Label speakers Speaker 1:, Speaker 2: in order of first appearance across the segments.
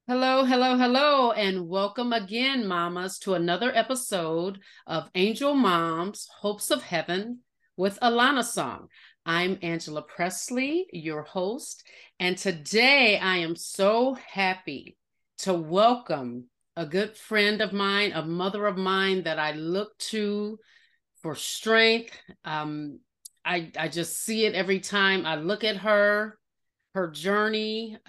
Speaker 1: Hello, hello, hello, and welcome again, mamas, to another episode of Angel Moms Hopes of Heaven with Alana Song. I'm Angela Presley, your host, and today I am so happy to welcome a good friend of mine, a mother of mine that I look to for strength. I just see it every time I look at her journey.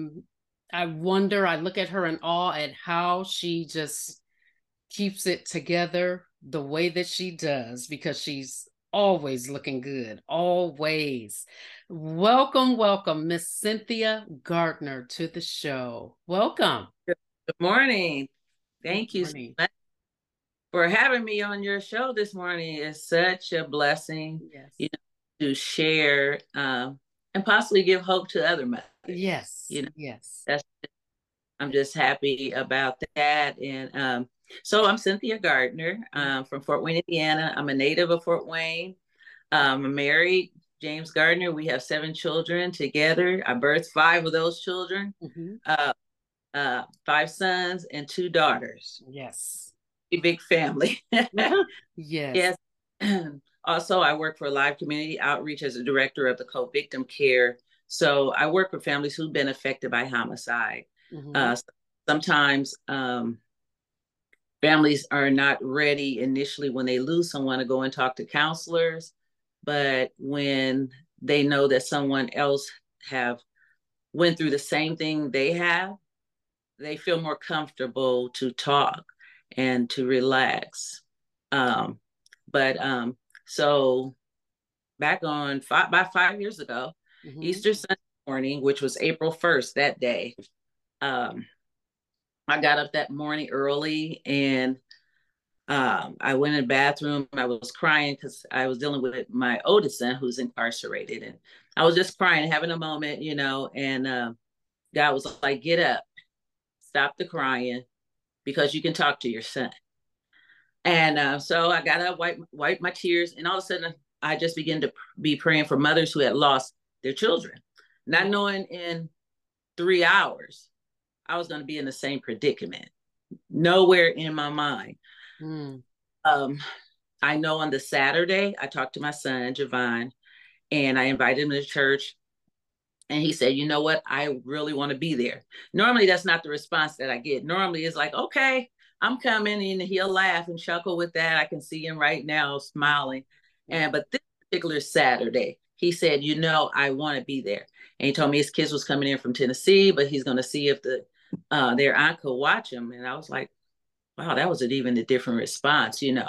Speaker 1: I look at her in awe at how she just keeps it together the way that she does because she's always looking good, always. Welcome, welcome, Miss Cynthia Gardner to the show. Welcome.
Speaker 2: Good morning.
Speaker 1: Good
Speaker 2: Thank you so
Speaker 1: morning.
Speaker 2: much for having me on your show this morning. It's such a blessing,
Speaker 1: Yes.
Speaker 2: to share and possibly give hope to other mothers.
Speaker 1: Yes. Yes.
Speaker 2: That's I'm just happy about that. And so I'm Cynthia Gardner from Fort Wayne, Indiana. I'm a native of Fort Wayne. I'm married, James Gardner. We have 7 children together. I birthed 5 of those children.
Speaker 1: Mhm.
Speaker 2: Uh, Five sons and 2 daughters.
Speaker 1: Yes.
Speaker 2: A big family.
Speaker 1: Yes.
Speaker 2: Yes. Also, I work for Live Community Outreach as a director of the co-victim care. So I work with families who've been affected by homicide.
Speaker 1: Mhm.
Speaker 2: Uh, Sometimes families are not ready initially when they lose someone to go and talk to counselors, but when they know that someone else have went through the same thing they have, they feel more comfortable to talk and to relax. Um, but so back on about 5 years ago,
Speaker 1: Mhm.
Speaker 2: Easter Sunday morning, which was April 1st, that day, um, I got up that morning early and I went in the bathroom. I was crying because I was dealing with my oldest son who's incarcerated. And I was just crying, having a moment, and God was like, get up, stop the crying because you can talk to your son. And so I got up, wiped my tears, and all of a sudden I just began to be praying for mothers who had lost their children, not knowing in 3 hours I was going to be in the same predicament. Nowhere in my mind.
Speaker 1: Mm.
Speaker 2: Um, I know on the Saturday I talked to my son Javon, and I invited him to church. And he said, you know what? I really want to be there. Normally, that's not the response that I get. Normally, it's like, okay, I'm coming. And he'll laugh and chuckle with that. I can see him right now smiling. But this particular Saturday, he said, I want to be there. And he told me his kids was coming in from Tennessee, but he's going to see if their aunt could watch him. And I was like, wow, that was even a different response.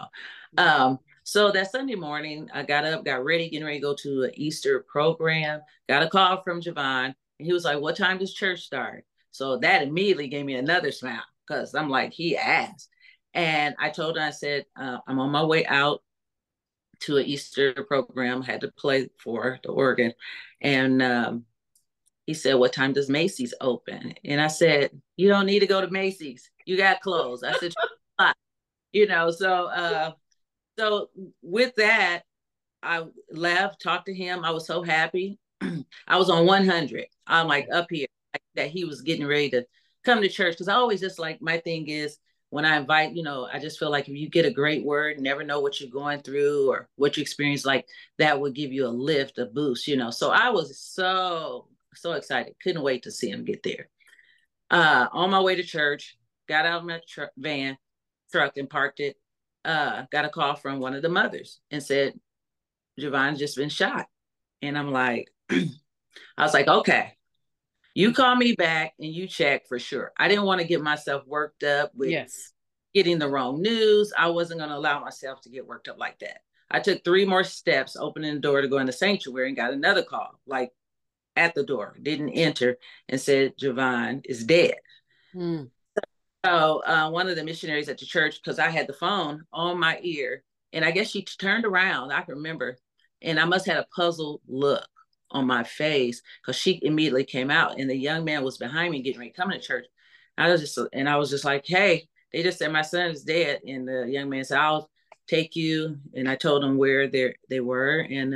Speaker 2: So that Sunday morning, I got up, got ready, getting ready to go to an Easter program. Got a call from Javon, and he was like, "What time does church start?" So that immediately gave me another smile because I'm like, he asked, and I told him, I said, "I'm on my way out to an Easter program. I had to play for the organ," and he said, "What time does Macy's open?" And I said, "You don't need to go to Macy's. You got clothes." I said, you know, so uh, so with that, I left, talked to him. I was so happy. I was on 100. I'm like up here that he was getting ready to come to church because I always just like my thing is when I invite, I just feel like if you get a great word, never know what you're going through or what you experience, like that would give you a lift, a boost. So I was so excited, couldn't wait to see him get there. On my way to church, got out of my van truck and parked it. Got a call from one of the mothers and said Javon's just been shot. And I'm like, I was like, okay, you call me back and you check for sure. I didn't want to get myself worked up with
Speaker 1: Yes.
Speaker 2: getting the wrong news. I wasn't going to allow myself to get worked up like that. I took 3 more steps, opening the door to go in the sanctuary, and got another call, like at the door, didn't enter, and said Javon is dead.
Speaker 1: Mm.
Speaker 2: So one of the missionaries at the church, because I had the phone on my ear, and I guess she turned around. I can remember, and I must have had a puzzled look on my face because she immediately came out, and the young man was behind me getting ready to come to church. I was just like, hey, they just said my son is dead, and the young man said, I'll take you, and I told them where they were, and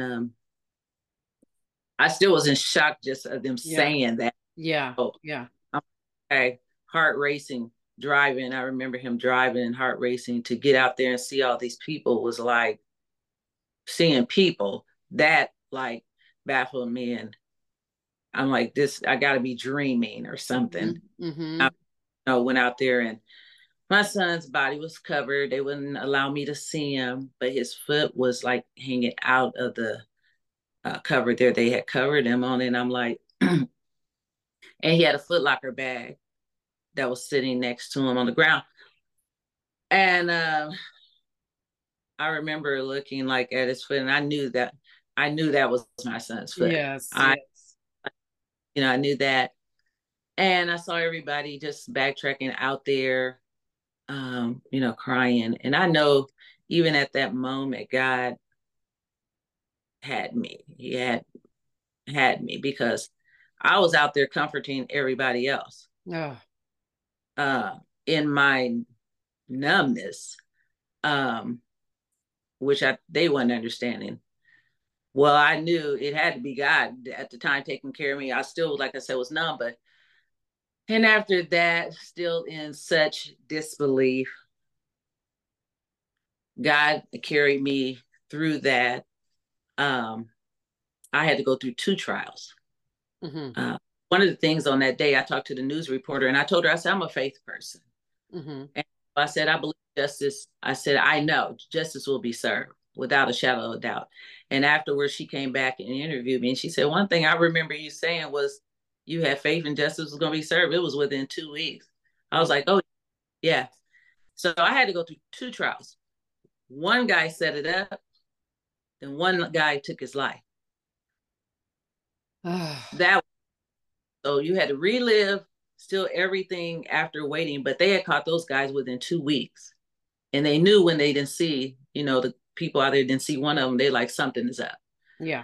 Speaker 2: I still was in shock just of them
Speaker 1: Yeah.
Speaker 2: saying that.
Speaker 1: Yeah.
Speaker 2: Oh,
Speaker 1: Yeah.
Speaker 2: okay. heart racing driving. I remember him driving and heart racing to get out there and see all these people was like seeing people that like baffled me. And I'm like, this, I got to be dreaming or something.
Speaker 1: Mm-hmm.
Speaker 2: I went out there and my son's body was covered. They wouldn't allow me to see him, but his foot was like hanging out of the cover there. They had covered him on it. And I'm like, and he had a Foot Locker bag that was sitting next to him on the ground. And I remember looking like at his foot, and I knew that was my son's foot.
Speaker 1: Yes.
Speaker 2: I knew that. And I saw everybody just backtracking out there, crying. And I know even at that moment, God had me. He had me because I was out there comforting everybody else. In my numbness, which they weren't understanding. Well, I knew it had to be God at the time taking care of me. I still, like I said, was numb, and after that, still in such disbelief, God carried me through that. I had to go through 2 trials.
Speaker 1: Mm-hmm.
Speaker 2: One of the things on that day, I talked to the news reporter and I told her, I said, I'm a faith person.
Speaker 1: Mm-hmm.
Speaker 2: And I said, I believe justice. I said, I know justice will be served without a shadow of a doubt. And afterwards, she came back and interviewed me. And she said, one thing I remember you saying was you had faith and justice was going to be served. It was within 2 weeks. I was like, oh, yeah. So I had to go through 2 trials. One guy set it up, then one guy took his life. So you had to relive still everything after waiting, but they had caught those guys within 2 weeks. And they knew when they didn't see, the people out there didn't see one of them, they like, something is up.
Speaker 1: Yeah.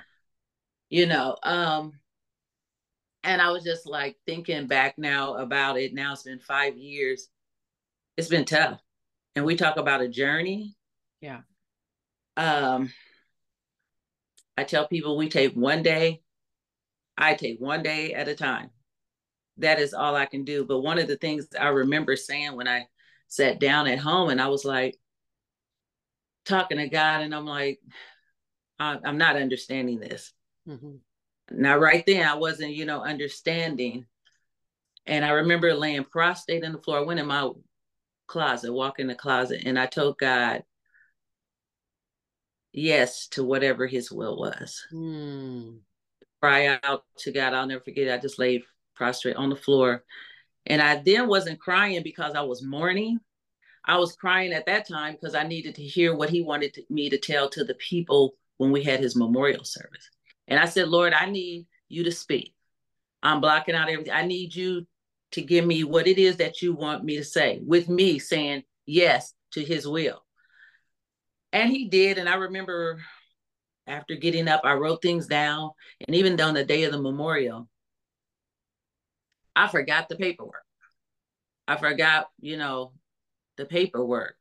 Speaker 2: And I was just like thinking back now about it. Now it's been 5 years. It's been tough. And we talk about a journey.
Speaker 1: Yeah.
Speaker 2: I tell people I take one day at a time. That is all I can do. But one of the things I remember saying when I sat down at home and I was like talking to God and I'm like, I'm not understanding this.
Speaker 1: Mm-hmm.
Speaker 2: Now, right then I wasn't, understanding. And I remember laying prostrate on the floor. I went in my closet, walk in the closet, and I told God yes to whatever his will was. Cry out to God. I'll never forget it. I just laid prostrate on the floor. And I then wasn't crying because I was mourning. I was crying at that time because I needed to hear what he wanted me to tell to the people when we had his memorial service. And I said, Lord, I need you to speak. I'm blocking out everything. I need you to give me what it is that you want me to say, with me saying yes to his will. And he did. And I remember after getting up, I wrote things down. And even on the day of the memorial, I forgot the paperwork. I forgot, the paperwork.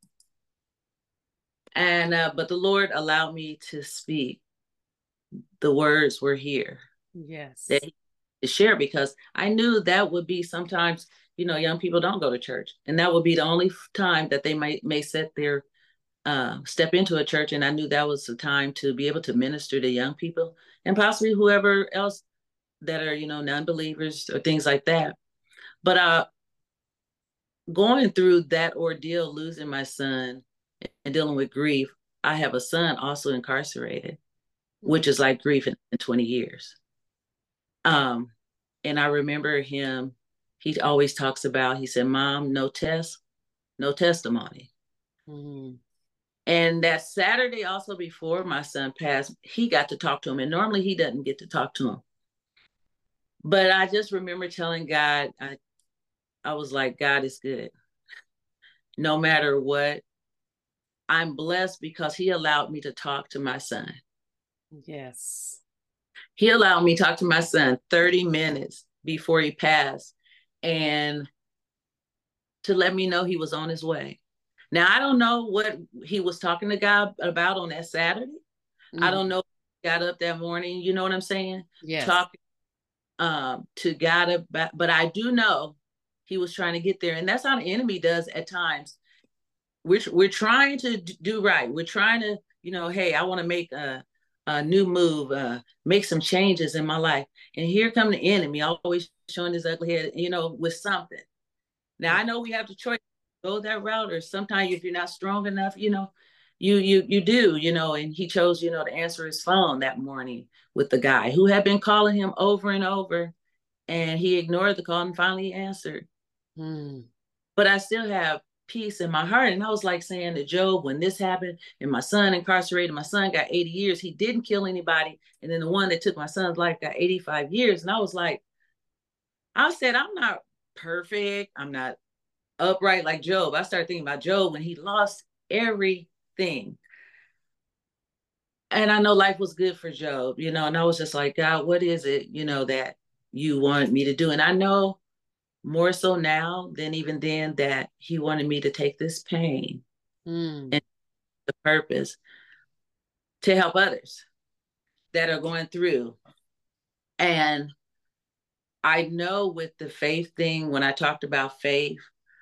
Speaker 2: And, but the Lord allowed me to speak. The words were here.
Speaker 1: Yes.
Speaker 2: To share, because I knew that would be sometimes, young people don't go to church. And that would be the only time that they may set their, step into a church. And I knew that was the time to be able to minister to young people and possibly whoever else that are, non-believers or things like that. But going through that ordeal, losing my son and dealing with grief, I have a son also incarcerated, which is like grief in 20 years. And I remember him, he always talks about, he said, Mom, no test, no testimony. Mm-hmm. And that Saturday also before my son passed, he got to talk to him. And normally he doesn't get to talk to him. But I just remember telling God, I was like, God is good. No matter what, I'm blessed because he allowed me to talk to my son.
Speaker 1: Yes.
Speaker 2: He allowed me to talk to my son 30 minutes before he passed and to let me know he was on his way. Now, I don't know what he was talking to God about on that Saturday. Mm-hmm. I don't know if he got up that morning, you know what I'm saying?
Speaker 1: Yes.
Speaker 2: Talking to God about, but I do know he was trying to get there. And that's how the enemy does at times. We're trying to do right. We're trying to, hey, I want to make a new move, make some changes in my life. And here come the enemy, always showing his ugly head, with something. Now I know we have the choice to go that route, or sometimes if you're not strong enough, you do, and he chose, to answer his phone that morning with the guy who had been calling him over and over, and he ignored the call and finally answered. But I still have peace in my heart. And I was like saying to Job, when this happened and my son incarcerated, my son got 80 years. He didn't kill anybody. And then the one that took my son's life got 85 years. And I was like, I said, I'm not perfect. I'm not upright like Job. I started thinking about Job when he lost everything. And I know life was good for Job, and I was just like, God, what is it, that you want me to do? And I know more so now than even then that he wanted me to take this pain and the purpose to help others that are going through. And I know with the faith thing, when I talked about faith,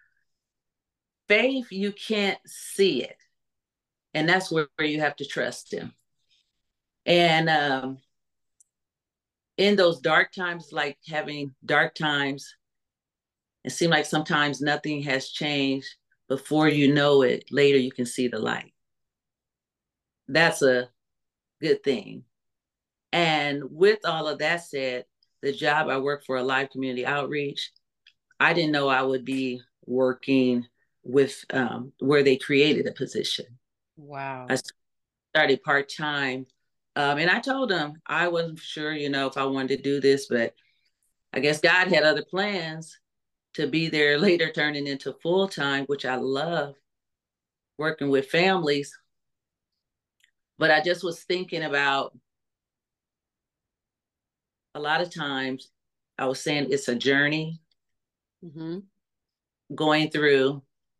Speaker 2: you can't see it. And that's where you have to trust him. And in those dark times, like having dark times, it seemed like sometimes nothing has changed. Before you know it, later you can see the light. That's a good thing. And with all of that said, the job I work for, Alive Community Outreach, I didn't know I would be working with where they created a position.
Speaker 1: Wow.
Speaker 2: I started part-time. And I told them I wasn't sure, if I wanted to do this, but I guess God had other plans to be there later, turning into full-time, which I love working with families. But I just was thinking about a lot of times I was saying it's a journey going through.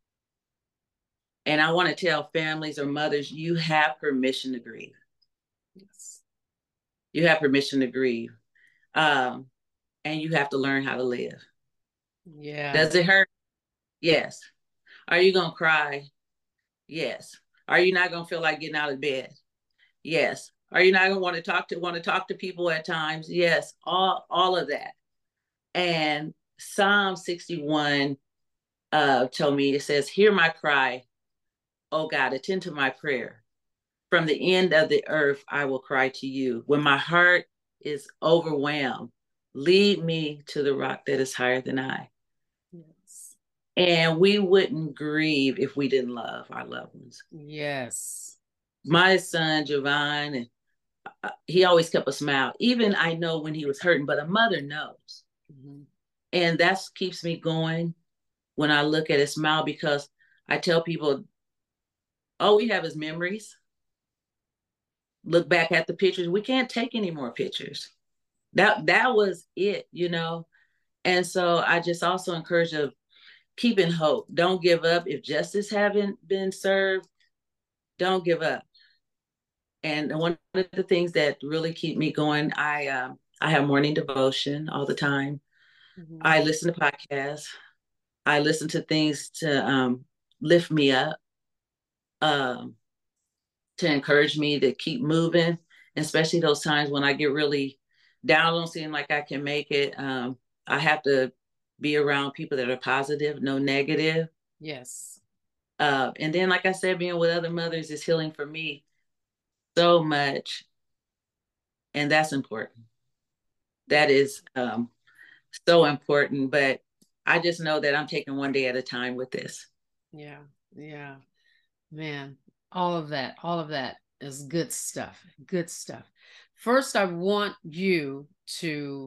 Speaker 2: And I want to tell families or mothers, you have permission to grieve. Yes. You have permission to grieve. And you have to learn how to live.
Speaker 1: Yeah.
Speaker 2: Does it hurt? Yes. Are you going to cry? Yes. Are you not going to feel like getting out of bed? Yes. Are you not going to want to talk to people at times? Yes. All of that. And Psalm 61 told me, it says, hear my cry, oh God, attend to my prayer. From the end of the earth, I will cry to you. When my heart is overwhelmed, lead me to the rock that is higher than I. Yes. And we wouldn't grieve if we didn't love our loved ones.
Speaker 1: Yes.
Speaker 2: My son, Javon, he always kept a smile. Even I know when he was hurting, but a mother knows. And that keeps me going when I look at his smile, because I tell people, all we have is memories. Look back at the pictures. We can't take any more pictures. That was it, And so I just also encourage of keeping hope. Don't give up. If justice haven't been served, don't give up. And one of the things that really keep me going, I have morning devotion all the time. I listen to podcasts. I listen to things to lift me up, to encourage me to keep moving, especially those times when I get really down, don't seem like I can make it. I have to be around people that are positive, no negative.
Speaker 1: Yes.
Speaker 2: And then, like I said, being with other mothers is healing for me so much. And that's important. That is so important. But I just know that I'm taking one day at a time with this.
Speaker 1: Yeah. Yeah. Man, all of that is good stuff. Good stuff. First, I want you to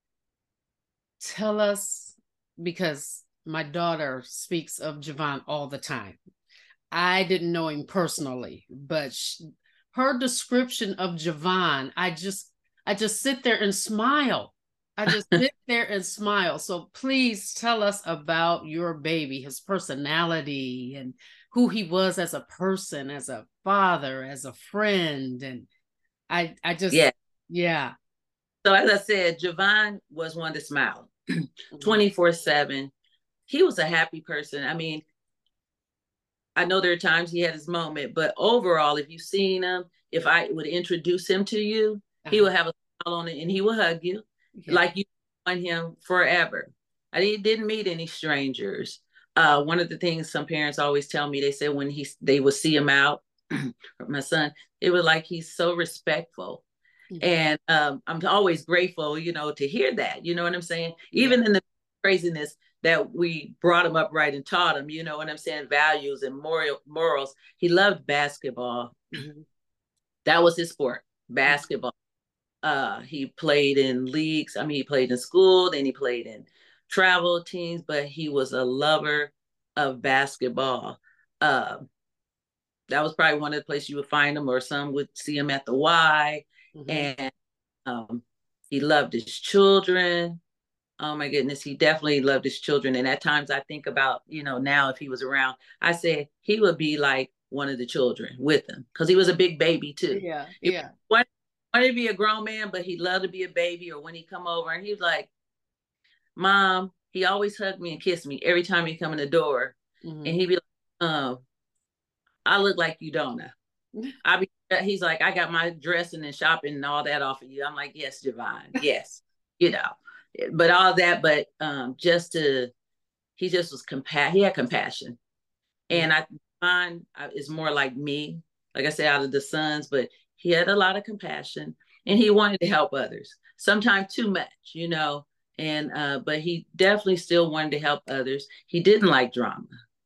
Speaker 1: tell us, because my daughter speaks of Javon all the time. I didn't know him personally, but her description of Javon, I just sit there and smile. I just sit there and smile. So please tell us about your baby, his personality, and who he was as a person, as a father, as a friend. And I just, yeah.
Speaker 2: So as I said, Javon was one to smile 24/7. he was a happy person. I mean, I know there are times he had his moment, but overall, if you've seen him, if I would introduce him to you, he would have a smile on it and he would hug you like you want him forever. I didn't meet any strangers. One of the things some parents always tell me, they said when they would see him out, my son, it was like he's so respectful. And I'm always grateful, to hear that. You know what I'm saying? Even in the craziness that we brought him up right and taught him, you know what I'm saying? Values and morals. He loved basketball. That was his sport, basketball. He played in leagues. I mean, he played in school, then he played in travel teams, but he was a lover of basketball. That was probably one of the places you would find him, or some would see him at the Y. And he loved his children. Oh my goodness, he definitely loved his children. And at times I think about, now if he was around, I said he would be like one of the children with him because he was a big baby too.
Speaker 1: Yeah.
Speaker 2: He wanted to be a grown man, but he loved to be a baby. Or when he come over and he was like, Mom, he always hugged me and kissed me every time he come in the door. And he'd be like, I look like you, don't I? He's like, I got my dressing and shopping and all that off of you. I'm like, yes, Javon, yes, but all that, but he just was he had compassion. And Javon is more like me, like I said, out of the sons, but he had a lot of compassion and he wanted to help others, sometimes too much, and but he definitely still wanted to help others. He didn't like drama.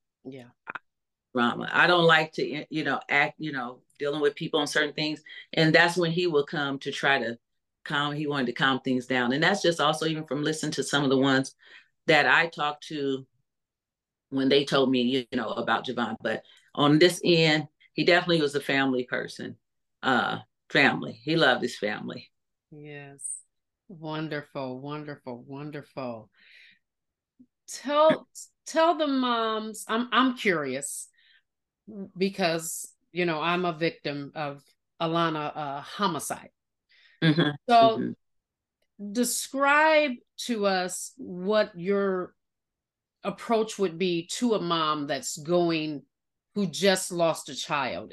Speaker 2: Drama. I don't like to, act, dealing with people on certain things. And that's when he would come to try to he wanted to calm things down. And that's just also even from listening to some of the ones that I talked to when they told me, about Javon. But on this end, he definitely was a family person. Family. He loved his family.
Speaker 1: Yes. Wonderful, wonderful, wonderful. Tell the moms, I'm curious because, I'm a victim of Alana homicide. So describe to us what your approach would be to a mom who just lost a child.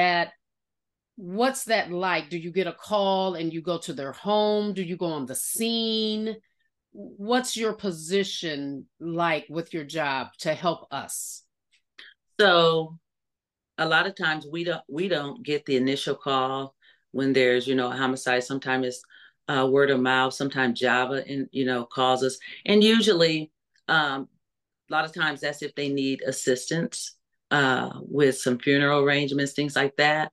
Speaker 1: What's that like? Do you get a call and you go to their home? Do you go on the scene? What's your position like with your job to help us?
Speaker 2: So a lot of times we don't get the initial call when there's, a homicide. Sometimes it's word of mouth, sometimes Java calls us. And usually a lot of times that's if they need assistance with some funeral arrangements, things like that.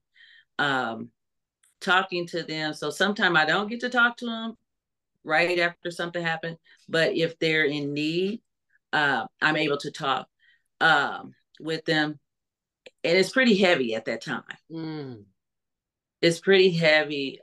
Speaker 2: Talking to them. So sometimes I don't get to talk to them right after something happened, but if they're in need, I'm able to talk with them. And it's pretty heavy at that time. It's pretty heavy.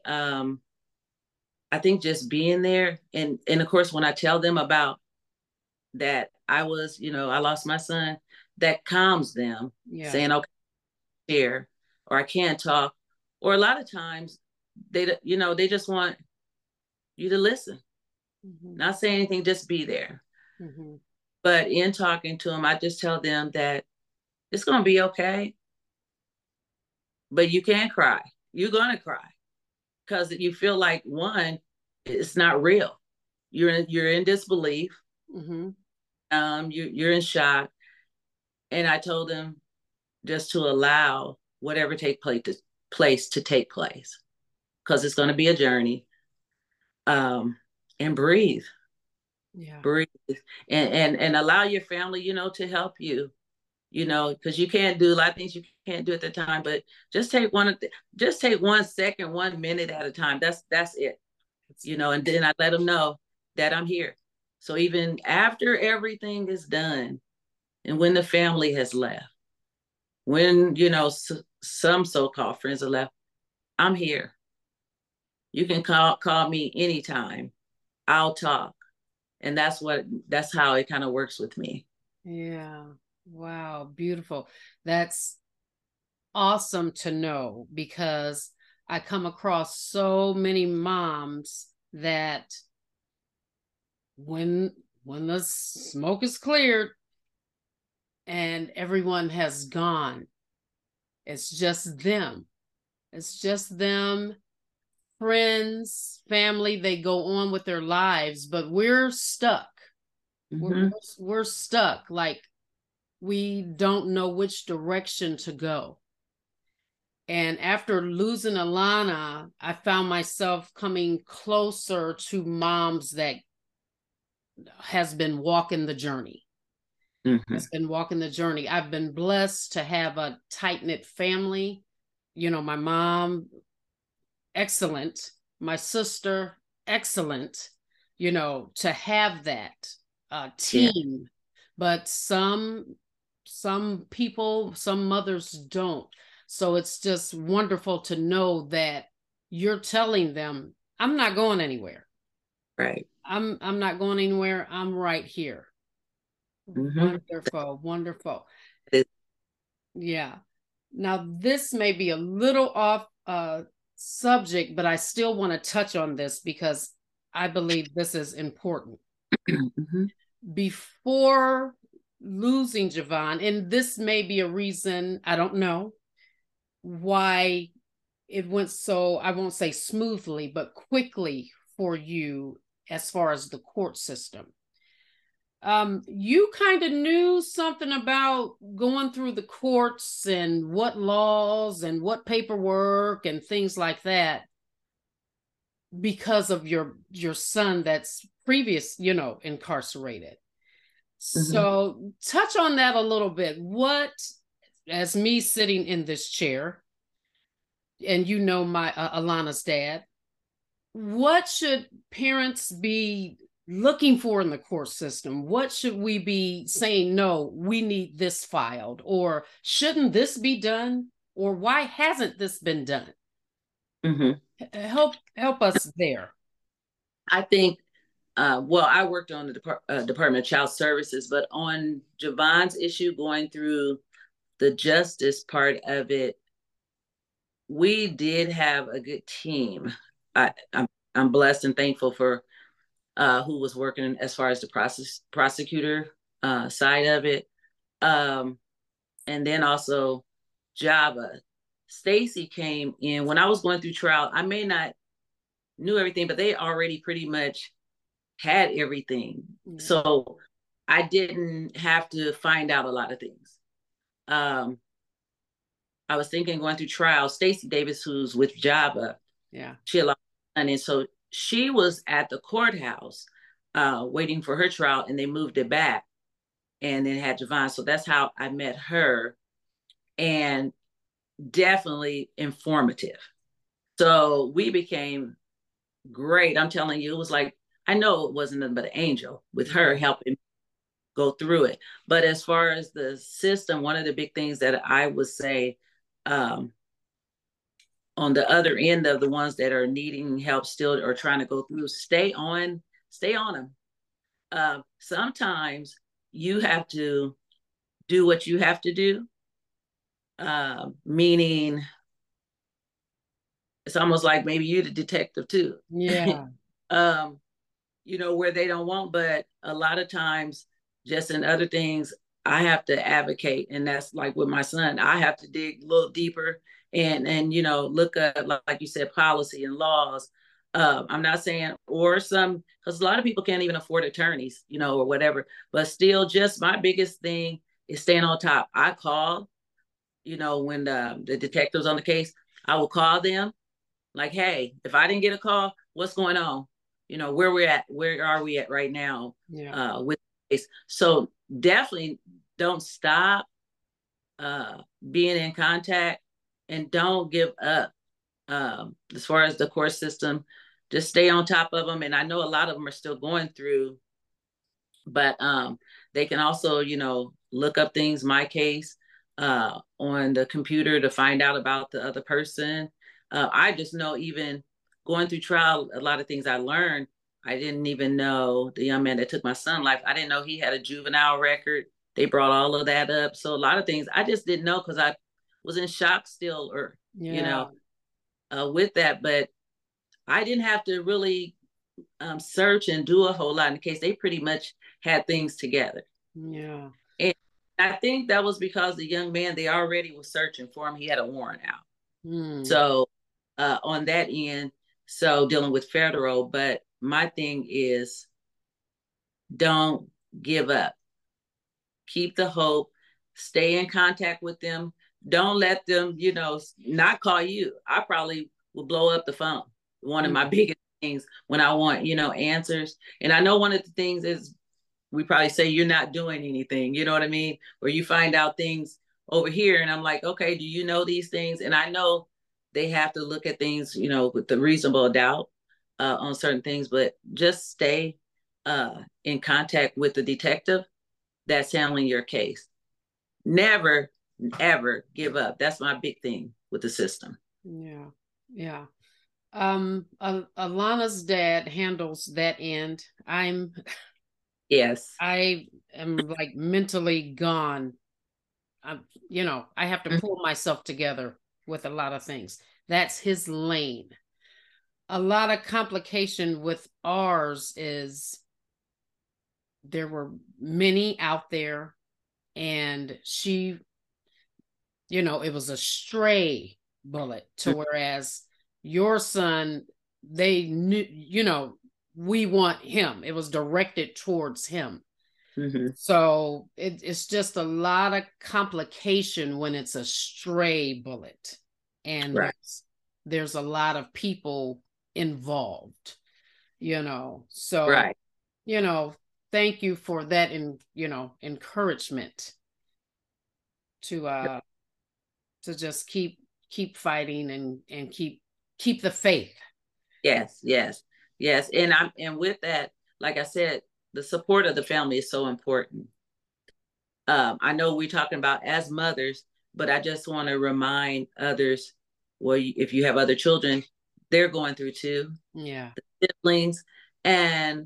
Speaker 2: I think just being there, and of course when I tell them about that I lost my son, that calms them, saying, okay, here, or I can't talk. Or a lot of times they just want you to listen, not say anything, just be there. But in talking to them, I just tell them that it's going to be okay, but you can't cry. You're going to cry because you feel like, one, it's not real. You're in disbelief. You're in shock. And I told them just to allow whatever take place to take place, because it's going to be a journey. And breathe. Breathe and allow your family, to help you, because you can't do a lot of things you can't do at the time, but just take 1 second, 1 minute at a time. That's it, and then I let them know that I'm here. So even after everything is done and when the family has left, when, some so-called friends are left, I'm here. You can call me anytime. I'll talk. And that's how it kind of works with me.
Speaker 1: Yeah. Wow. Beautiful. That's awesome to know, because I come across so many moms that when the smoke is cleared, and everyone has gone. It's just them. It's just them, friends, family. They go on with their lives, but we're stuck. We're stuck. Like, we don't know which direction to go. And after losing Alana, I found myself coming closer to moms that has been walking the journey. Has been walking the journey. I've been blessed to have a tight-knit family. You know, my mom, excellent. My sister, excellent. You know, to have that team. Yeah. But some people, some mothers don't. So it's just wonderful to know that you're telling them, I'm not going anywhere.
Speaker 2: Right.
Speaker 1: I'm not going anywhere. I'm right here. Wonderful, wonderful. Yeah. Now, this may be a little off subject, but I still want to touch on this because I believe this is important. Before losing Javon, and this may be a reason, I don't know, why it went so, I won't say smoothly, but quickly for you as far as the court system. You kind of knew something about going through the courts and what laws and what paperwork and things like that because of your son that's previous, you know, incarcerated. So touch on that a little bit. What, as me sitting in this chair, and you know my Alana's dad, what should parents be looking for in the court system? What should we be saying, no, we need this filed, or shouldn't this be done, or why hasn't this been done? Help us there.
Speaker 2: I think, well, I worked on the Department of Child Services, but on Javon's issue, going through the justice part of it, we did have a good team. I'm blessed and thankful for who was working as far as the prosecutor side of it. And then also Java. Stacy came in when I was going through trial. I may not knew everything, but they already pretty much had everything. So I didn't have to find out a lot of things. I was thinking going through trial, Stacy Davis, who's with Java, she had lost her son, and so she was at the courthouse waiting for her trial, and they moved it back and then had Javon. So that's how I met her, and definitely informative. So we became great. I'm telling you, it was like, I know it wasn't nothing but an angel with her helping go through it. But as far as the system, one of the big things that I would say on the other end of the ones that are needing help still or trying to go through, stay on them. Sometimes you have to do what you have to do, meaning it's almost like maybe you're the detective too.
Speaker 1: Yeah.
Speaker 2: You know, where they don't want, but a lot of times just in other things, I have to advocate. And that's like with my son, I have to dig a little deeper and you know, look up, like you said, policy and laws. I'm not saying, or some, because a lot of people can't even afford attorneys, you know, or whatever, but still just my biggest thing is staying on top. I call, you know, when the detective's on the case, I will call them like, hey, if I didn't get a call, what's going on? You know, where are we at right now with this? So definitely don't stop being in contact and don't give up. As far as the court system, just stay on top of them. And I know a lot of them are still going through, but they can also, you know, look up things, my case, on the computer to find out about the other person. I just know even going through trial, a lot of things I learned. I didn't even know the young man that took my son's life. I didn't know he had a juvenile record. They brought all of that up. So a lot of things I just didn't know because I was in shock still, or, you know, with that. But I didn't have to really search and do a whole lot in the case. They pretty much had things together.
Speaker 1: Yeah.
Speaker 2: And I think that was because the young man, they already was searching for him. He had a warrant out.
Speaker 1: Mm.
Speaker 2: So on that end, so dealing with federal, but my thing is don't give up. Keep the hope, stay in contact with them. Don't let them, not call you. I probably will blow up the phone. One of my biggest things when I want, answers. And I know one of the things is we probably say you're not doing anything, you know what I mean? Or you find out things over here and I'm like, okay, do you know these things? And I know they have to look at things, with the reasonable doubt on certain things, but just stay in contact with the detective that's handling your case. Never, ever give up. That's my big thing with the system.
Speaker 1: Yeah. Yeah. Alana's dad handles that end.
Speaker 2: Yes.
Speaker 1: I am like mentally gone. I have to pull myself together with a lot of things. That's his lane. A lot of complication with ours is there were many out there, and she, it was a stray bullet to whereas your son, they knew, we want him. It was directed towards him.
Speaker 2: Mm-hmm.
Speaker 1: So it's just a lot of complication when it's a stray bullet, and
Speaker 2: Right.
Speaker 1: there's a lot of people involved, So,
Speaker 2: Right.
Speaker 1: Thank you for that, encouragement to just keep fighting and keep the faith.
Speaker 2: Yes, yes, yes. And with that, like I said, the support of the family is so important. I know we're talking about as mothers, but I just want to remind others, well, if you have other children, they're going through too.
Speaker 1: Yeah.
Speaker 2: The siblings, and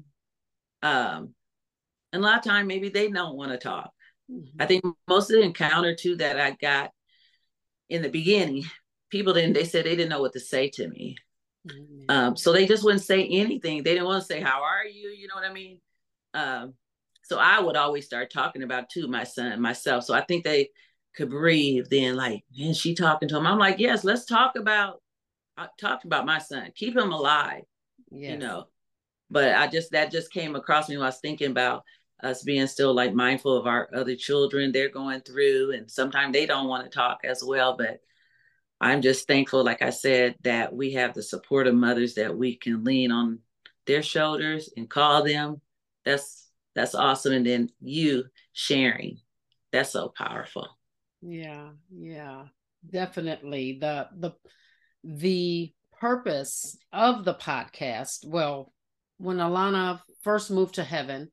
Speaker 2: a lot of time maybe they don't want to talk. Mm-hmm. I think most of the encounter too that I got in the beginning, people didn't. They said they didn't know what to say to me. Mm-hmm. So they just wouldn't say anything. They didn't want to say, "How are you?" You know what I mean? So I would always start talking about too my son, myself. So I think they could breathe. Then like, man, she talking to him. I'm like, yes, let's talk about my son. Keep him alive. Yes. But that just came across me when I was thinking about us being still like mindful of our other children they're going through, and sometimes they don't want to talk as well. But I'm just thankful, like I said, that we have the support of mothers that we can lean on their shoulders and call them. That's awesome. And then you sharing, that's so powerful.
Speaker 1: Yeah, definitely. The purpose of the podcast, well, when Alana first moved to heaven,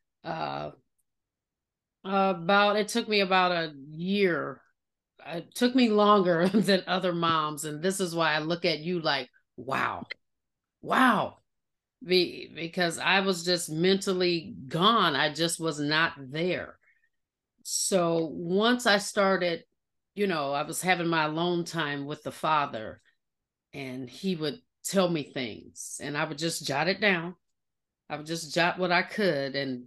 Speaker 1: it took me about a year. It took me longer than other moms, and this is why I look at you like, wow, because I was just mentally gone. I just was not there. So once I started, I was having my alone time with the Father, and he would tell me things, and I would just jot it down. I would just jot what I could, and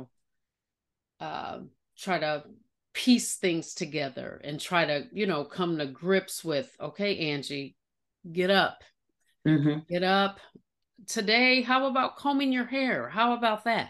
Speaker 1: try to piece things together and try to come to grips with, okay, Angie, get up. Mm-hmm. Get up today. How about combing your hair? How about that?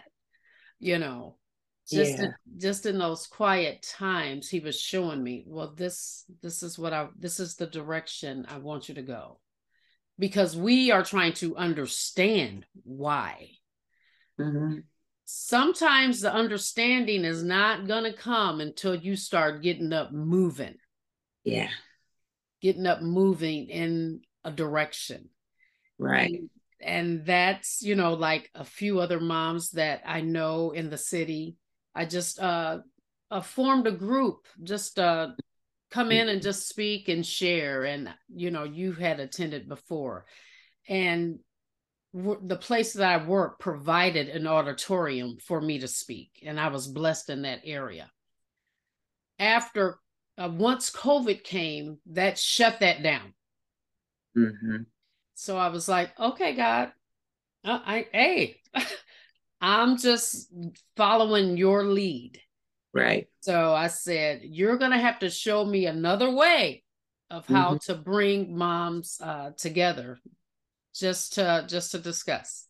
Speaker 1: Just in those quiet times, he was showing me, well, this is this is the direction I want you to go, because we are trying to understand why. Mm-hmm. Sometimes the understanding is not going to come until you start getting up moving. Yeah. Getting up moving in a direction. Right. And that's, like a few other moms that I know in the city. I just formed a group, just come in and just speak and share. And, you had attended before. And the place that I work provided an auditorium for me to speak, and I was blessed in that area. After once COVID came, that shut that down. Mm-hmm. So I was like, okay, God, I'm just following your lead.
Speaker 2: Right.
Speaker 1: So I said, you're going to have to show me another way of how to bring moms together just to discuss.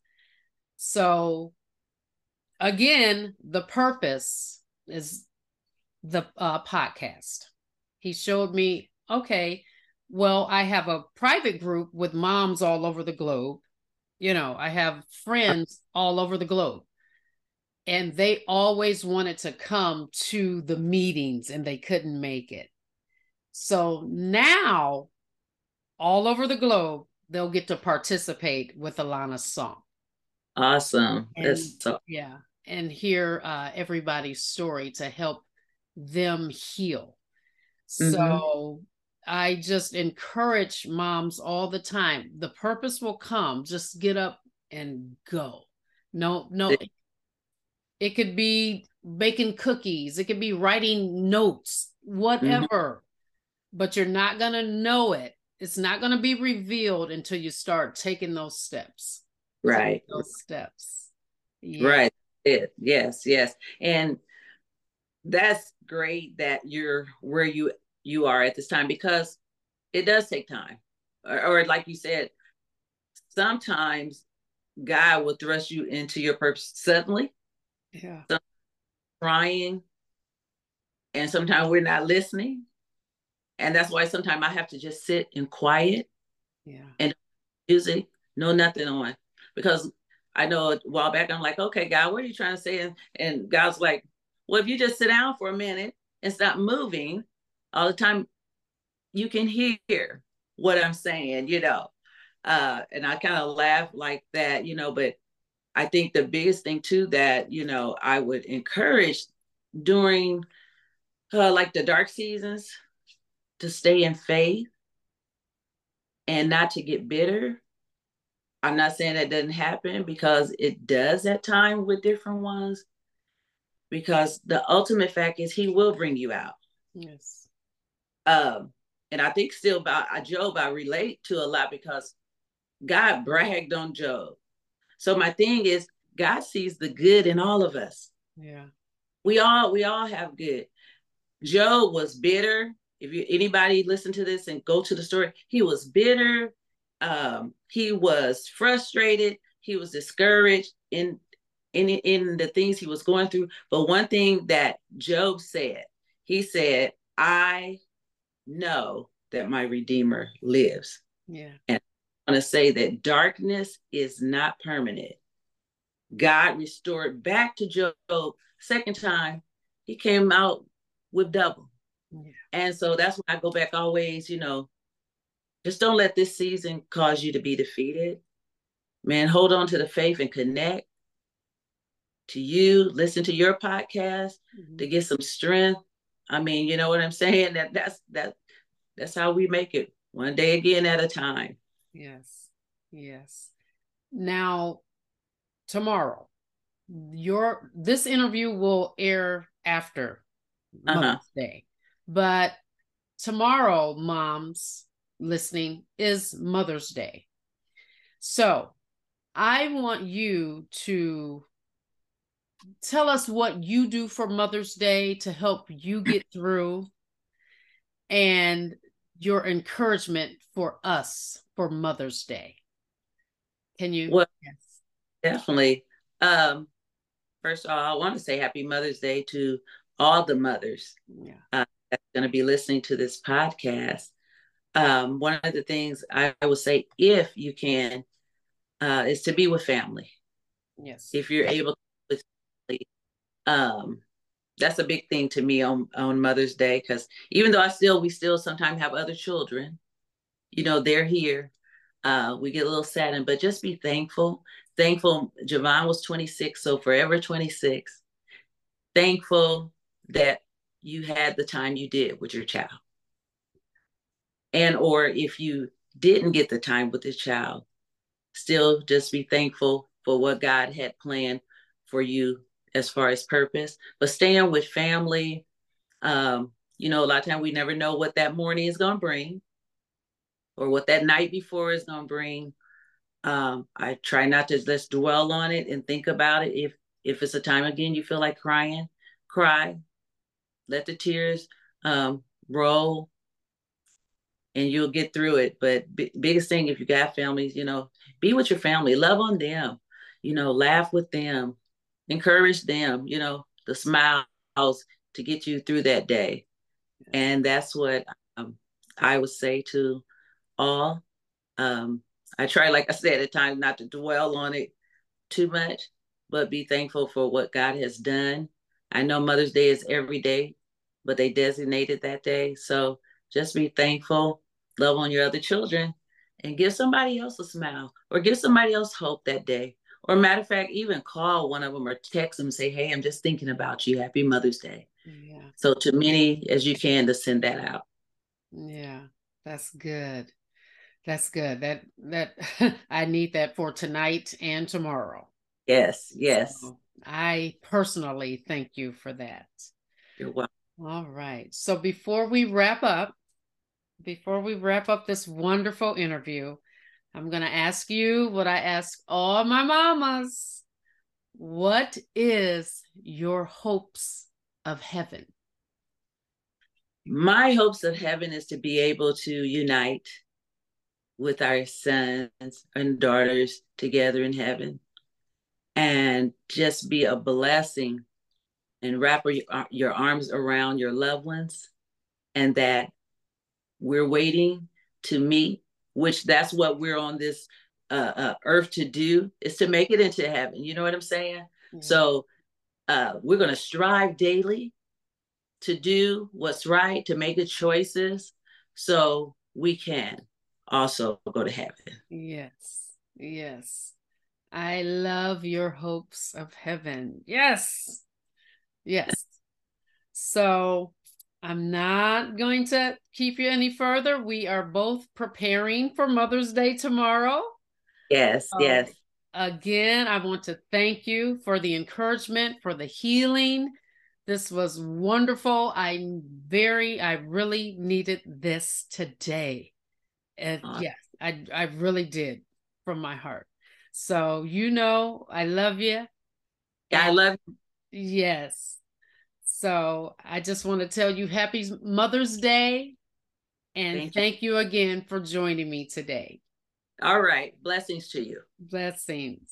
Speaker 1: So again, the purpose is the podcast. He showed me, okay, well, I have a private group with moms all over the globe. I have friends all over the globe, and they always wanted to come to the meetings and they couldn't make it. So now, all over the globe, they'll get to participate with Alana's song.
Speaker 2: Awesome.
Speaker 1: And
Speaker 2: That's so
Speaker 1: yeah, and hear everybody's story to help them heal. So I just encourage moms all the time. The purpose will come. Just get up and go. No, no, it could be baking cookies, it could be writing notes, whatever. But you're not going to know it. It's not going to be revealed until you start taking those steps.
Speaker 2: right.
Speaker 1: Those steps.
Speaker 2: Yeah. Right. Yes, yes. And that's great that you're where you are at this time, because it does take time. Or like you said, sometimes God will thrust you into your purpose suddenly.
Speaker 1: Yeah.
Speaker 2: Trying, and sometimes we're not listening. And that's why sometimes I have to just sit in quiet.
Speaker 1: Yeah.
Speaker 2: And music, no nothing on. Because I know a while back, I'm like, okay, God, what are you trying to say? And God's like, well, if you just sit down for a minute and stop moving all the time, you can hear what I'm saying, and I kind of laugh like that, but I think the biggest thing too that, I would encourage during like the dark seasons, to stay in faith and not to get bitter. I'm not saying that doesn't happen, because it does at times with different ones, because the ultimate fact is he will bring you out.
Speaker 1: Yes.
Speaker 2: And I think still about Job, I relate to a lot, because God bragged on Job. So my thing is, God sees the good in all of us.
Speaker 1: Yeah.
Speaker 2: We all have good. Job was bitter. If anybody listen to this and go to the story, he was bitter. He was frustrated. He was discouraged in the things he was going through. But one thing that Job said, he said, I know that my Redeemer lives.
Speaker 1: Yeah.
Speaker 2: And I want to say that darkness is not permanent. God restored back to Job. Second time, he came out with double. Yeah. And so that's why I go back always, just don't let this season cause you to be defeated. Man, hold on to the faith and connect to you, listen to your podcast to get some strength. I mean, you know what I'm saying? That's how we make it, one day again at a time.
Speaker 1: Yes. Yes. Now, tomorrow, this interview will air after Mother's Day, but tomorrow, moms listening, is Mother's Day. So I want you to tell us what you do for Mother's Day to help you get through, and your encouragement for us for Mother's Day. Can you?
Speaker 2: Well, yes, definitely. First of all, I want to say Happy Mother's Day to all the mothers that's going to be listening to this podcast. One of the things I would say, if you can, is to be with family.
Speaker 1: Yes.
Speaker 2: If you're able to, that's a big thing to me on Mother's Day, because even though we still sometimes have other children, they're here. We get a little saddened, but just be thankful. Thankful Javon was 26, so forever 26. Thankful that you had the time you did with your child. And or if you didn't get the time with the child, still just be thankful for what God had planned for you as far as purpose. But staying with family, a lot of times we never know what that morning is going to bring, or what that night before is going to bring. I try not to just dwell on it and think about it. If it's a time again you feel like crying, cry. let the tears roll, and you'll get through it. But biggest thing, if you got families, be with your family, love on them, laugh with them, encourage them, the smiles to get you through that day. And that's what I would say to all. I try, like I said, at times not to dwell on it too much, but be thankful for what God has done. I know Mother's Day is every day, but they designated that day. So just be thankful, love on your other children, and give somebody else a smile or give somebody else hope that day. Or matter of fact, even call one of them or text them and say, hey, I'm just thinking about you. Happy Mother's Day.
Speaker 1: Yeah.
Speaker 2: So to many as you can to send that out.
Speaker 1: Yeah, that's good. That's good. That I need that for tonight and tomorrow.
Speaker 2: Yes, yes.
Speaker 1: So I personally thank you for that.
Speaker 2: You're welcome.
Speaker 1: All right. So before we wrap up this wonderful interview, I'm going to ask you what I ask all my mamas. What is your hopes of heaven?
Speaker 2: My hopes of heaven is to be able to unite with our sons and daughters together in heaven and just be a blessing and wrap your arms around your loved ones, and that we're waiting to meet, which that's what we're on this earth to do, is to make it into heaven. You know what I'm saying? Yeah. So we're going to strive daily to do what's right, to make good choices so we can also go to heaven.
Speaker 1: Yes, yes. I love your hopes of heaven. Yes, yes. So I'm not going to keep you any further. We are both preparing for Mother's Day tomorrow.
Speaker 2: Yes, yes.
Speaker 1: Again, I want to thank you for the encouragement, for the healing. This was wonderful. I really needed this today. And yes, I really did from my heart. So, I love you.
Speaker 2: Yeah, I love you.
Speaker 1: Yes. So I just want to tell you happy Mother's Day. And thank you again for joining me today.
Speaker 2: All right. Blessings to you.
Speaker 1: Blessings.